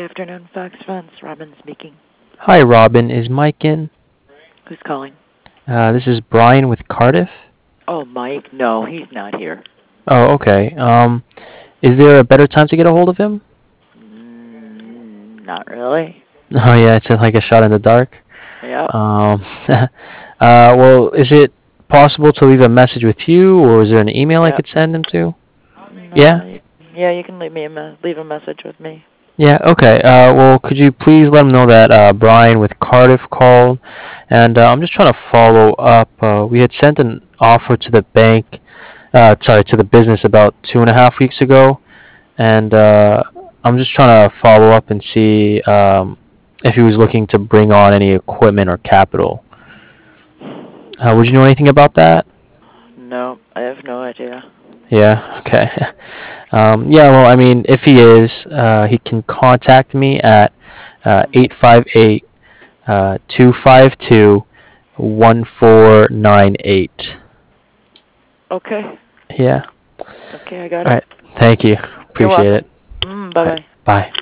afternoon, Fox Funds. Robin speaking. Hi, Robin. Is Mike in? Who's calling? This is Brian with Cardiff. Oh, Mike. No, he's not here. Oh, okay. Is there a better time to get a hold of him? Not really. Oh, yeah, it's like a shot in the dark. Yep. Well, is it possible to leave a message with you, or is there an email I Yep. could send him to? Yeah? No. Yeah, you can leave a message with me. Yeah, okay. Well, could you please let him know that Brian with Cardiff called, and I'm just trying to follow up. We had sent an offer to the bank, to the business about 2.5 weeks ago, and I'm just trying to follow up and see if he was looking to bring on any equipment or capital. Would you know anything about that? No, I have no idea. Yeah, okay. Yeah, well, I mean, if he is, he can contact me at 858 252 1498. Okay. Yeah. Okay, I got All it. right. Thank you. You're Appreciate welcome. it. All right. Bye-bye. Bye.